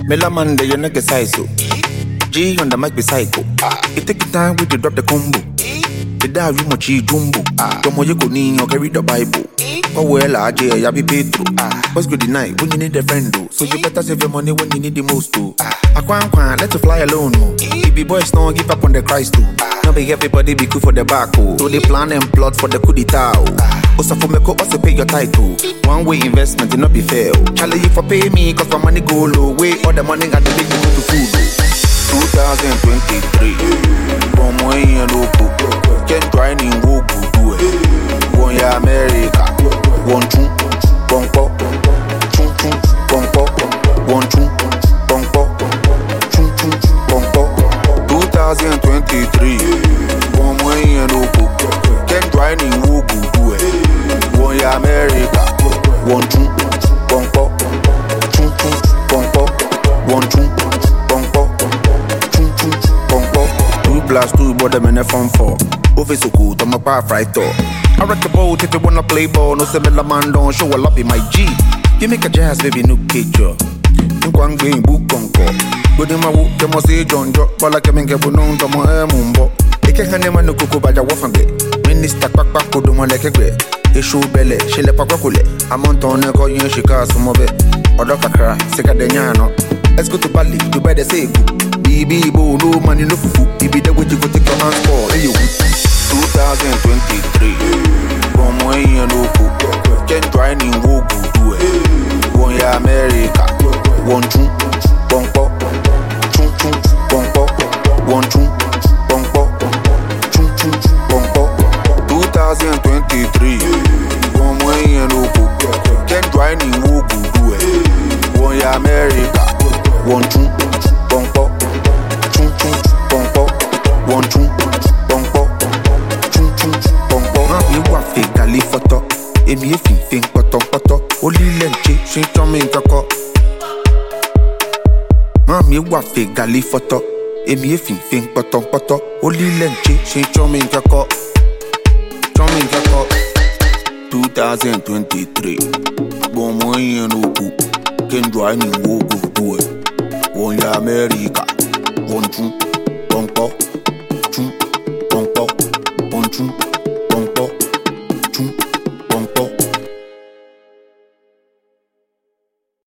Melaman, they are size so. G on the mic be psycho. You take your time with the drop the combo. The da you mochi jumbo. Tomo you go need or carry the Bible. Oh well, I be paid through. What's good night when you need a friend do? So you better save your money when you need the most too. I can't let you fly alone. Baby boys don't give up on the Christ too. Now be everybody be cool for the back. So they plan and plot for the coup d'etat. Also for me co also pay your title. One way investment it not be fair. Charlie you for pay me cause my money go low. Way all the money got to make you go to food. 2023. From when you know can't try any work do it. One ya America. One two, bong pop, chum chum, bong pop, one two, bong pop, chum chum, bong pop. 2023, one way and open. Can't try any work do it. One ya America, one two, bong pop, chum chum, bong pop, one two, bong pop, chum chum, bong pop. 2+2, but them in a phone for. Over so cool, I'm a bar right door. I rock the boat if you wanna play ball. No similar man don't show a lot in my G. You make a jazz baby no kitchen. You can't game book on call. Good in my wood, you must say John Jock. But like a man get known to my mumbo. They can't name no cocoa by the waffle bit. Minister Papa could do one like a great. They show belly, she let Pacole. I'm on to call you she cast some of it. Or Dr. Kra, Secadeniano. Let's go to Bali, you better say BB Bo, no money, no fufu. If the way you go take your hands for you. 2023. From when you know can't try any work do it. One ya America. One two, bong pop, chum chum, bong pop. One two, bong pop, chum chum, bong pop. 2023. From when you know can't try any work do it. One ya America. One two, bong pop, chum chum, bong pop. One two. Photo, emi efi fin poto, oli lenche, she tomi nkoko. Mami wa fe gali photo, emi efi fin poto, oli lenche, she tomi nkoko. 2023, bon moyen oku, ken dry ni wogo do it. One ya America, one two.